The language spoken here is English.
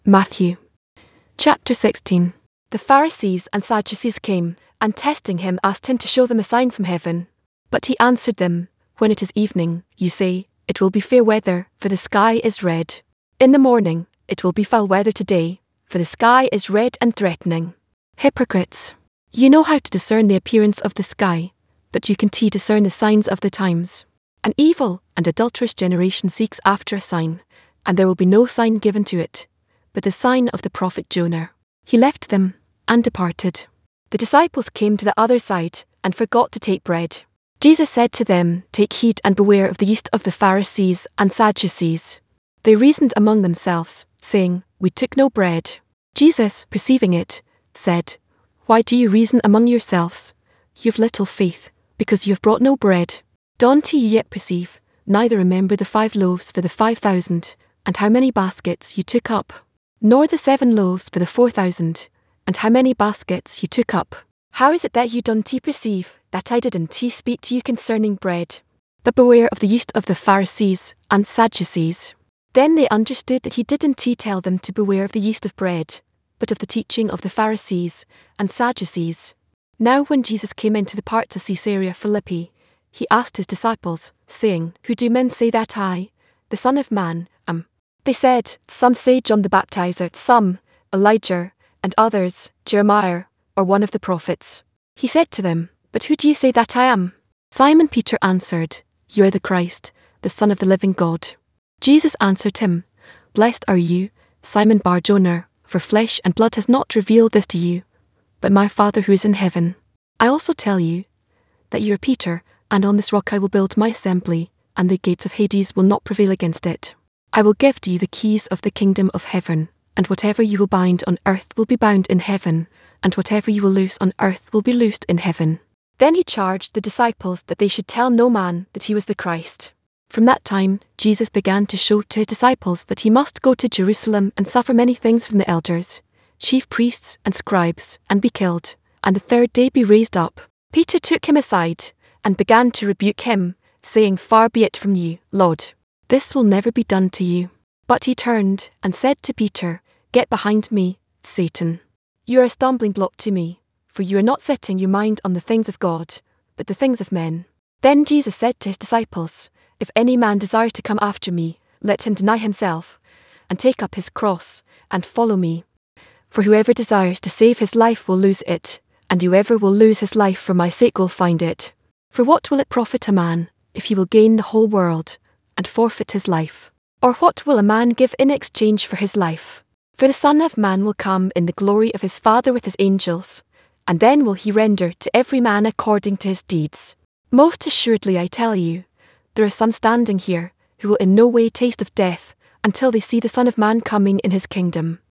Matthew. Chapter 16. The Pharisees and Sadducees came, and testing him asked him to show them a sign from heaven. But he answered them, When it is evening, you say, It will be fair weather, for the sky is red. In the morning, it will be foul weather today, for the sky is red and threatening. Hypocrites! You know how to discern the appearance of the sky, but you can't discern the signs of the times. An evil and adulterous generation seeks after a sign, and there will be no sign given to it, but the sign of the prophet Jonah. He left them, and departed. The disciples came to the other side, and forgot to take bread. Jesus said to them, Take heed and beware of the yeast of the Pharisees and Sadducees. They reasoned among themselves, saying, We took no bread. Jesus, perceiving it, said, Why do you reason among yourselves? You have little faith, because you have brought no bread. Don't you yet perceive, neither remember the 5 loaves for the 5,000, and how many baskets you took up? Nor the 7 loaves for the 4,000, and how many baskets you took up? How is it that you don't perceive that I didn't speak to you concerning bread? But beware of the yeast of the Pharisees and Sadducees. Then they understood that he didn't tell them to beware of the yeast of bread, but of the teaching of the Pharisees and Sadducees. Now when Jesus came into the parts of Caesarea Philippi, he asked his disciples, saying, Who do men say that I, the Son of Man, am? They said, Some say John the Baptizer, some, Elijah, and others, Jeremiah, or one of the prophets. He said to them, But who do you say that I am? Simon Peter answered, You are the Christ, the Son of the living God. Jesus answered him, Blessed are you, Simon Bar-Jonah, for flesh and blood has not revealed this to you, but my Father who is in heaven. I also tell you that you are Peter, and on this rock I will build my assembly, and the gates of Hades will not prevail against it. I will give to you the keys of the kingdom of heaven, and whatever you will bind on earth will be bound in heaven, and whatever you will loose on earth will be loosed in heaven. Then he charged the disciples that they should tell no man that he was the Christ. From that time, Jesus began to show to his disciples that he must go to Jerusalem and suffer many things from the elders, chief priests and scribes, and be killed, and the 3rd day be raised up. Peter took him aside, and began to rebuke him, saying, Far be it from you, Lord. This will never be done to you. But he turned, and said to Peter, Get behind me, Satan. You are a stumbling block to me, for you are not setting your mind on the things of God, but the things of men. Then Jesus said to his disciples, If any man desire to come after me, let him deny himself, and take up his cross, and follow me. For whoever desires to save his life will lose it, and whoever will lose his life for my sake will find it. For what will it profit a man, if he will gain the whole world, and forfeit his life? Or what will a man give in exchange for his life? For the Son of Man will come in the glory of his Father with his angels, and then will he render to every man according to his deeds. Most assuredly I tell you, there are some standing here, who will in no way taste of death, until they see the Son of Man coming in his kingdom.